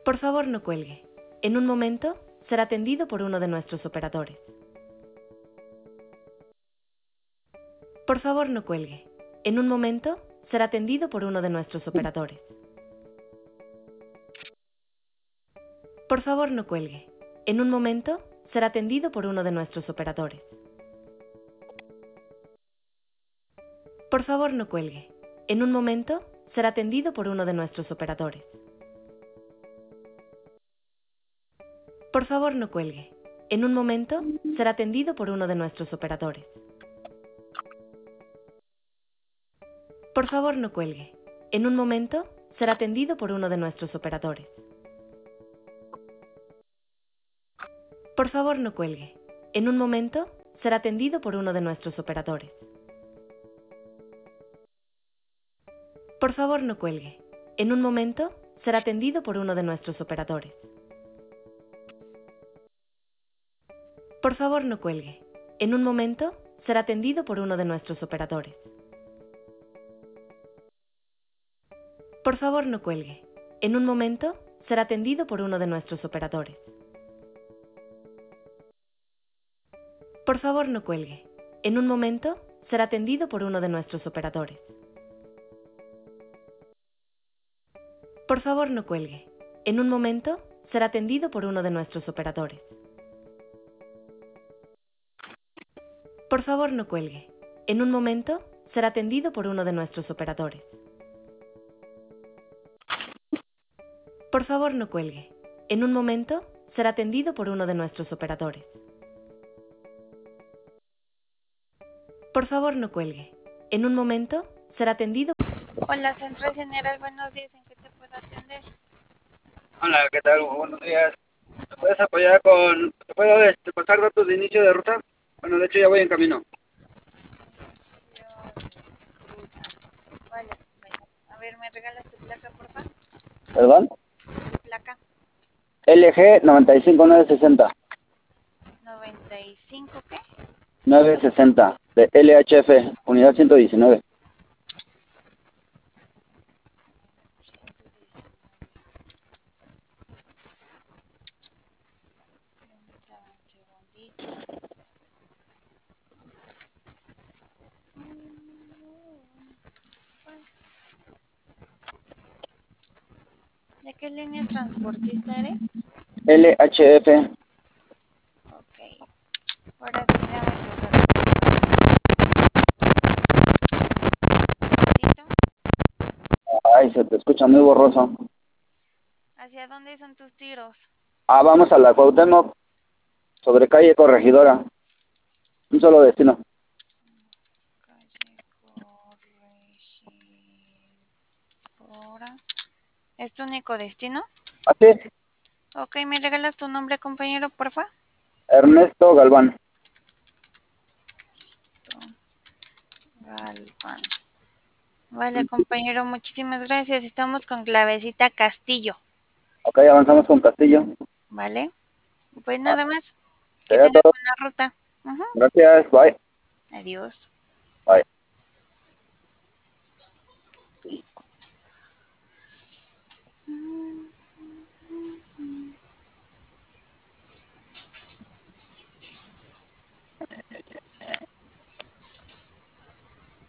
Por favor, no cuelgue. En un momento, será atendido por uno de nuestros operadores. Por favor, no cuelgue. En un momento, será atendido por uno de nuestros operadores. Por favor, no cuelgue. En un momento, será atendido por uno de nuestros operadores. Por favor, no cuelgue. En un momento, será atendido por uno de nuestros operadores. Por favor, no cuelgue. En un momento, será atendido por uno de nuestros operadores. Por favor, no cuelgue. En un momento, será atendido por uno de nuestros operadores. Por favor, no cuelgue. En un momento, será atendido por uno de nuestros operadores. Por favor, no cuelgue. En un momento, será atendido por uno de nuestros operadores. Por favor, no cuelgue. En un momento, será atendido por uno de nuestros operadores. Por favor, no cuelgue. En un momento, será atendido por uno de nuestros operadores. Por favor, no cuelgue. En un momento, será atendido por uno de nuestros operadores. Por favor, no cuelgue. En un momento, será atendido por uno de nuestros operadores. Por favor, no cuelgue. En un momento, será atendido por uno de nuestros operadores. Por favor, no cuelgue. En un momento, será atendido por uno de nuestros operadores. Por favor, no cuelgue. En un momento, será atendido. Hola, Centro General, buenos días, ¿en qué te puedo atender? Hola, ¿qué tal? Buenos días. ¿Me puedes apoyar con... ¿Te puedo pasar datos de inicio de ruta? Bueno, de hecho ya voy en camino. Vale, bueno. A ver, ¿me regalas tu placa, por favor? ¿Perdón? Tu placa. LG 95960. 95, ¿qué? 960 de LHF, unidad 119. 119. Permítame un segundito. ¿De qué línea transportista eres? LHF. Ok. Ahora sí, dame tus datos. ¿Listo? Ay, se te escucha muy borroso. ¿Hacia dónde son tus tiros? Vamos a la Cuauhtémoc, sobre calle Corregidora. Un solo destino. Calle Corregidora. ¿Es tu único destino? Así es. Ok, ¿me regalas tu nombre, compañero, porfa? Ernesto Galván. Galván. Vale, compañero, muchísimas gracias. Estamos con clavecita Castillo, Ok, avanzamos con Castillo. ¿vale? Pues nada más. Que Sería tengas todo. buena ruta. Ujú. Gracias, bye. Adiós. Bye.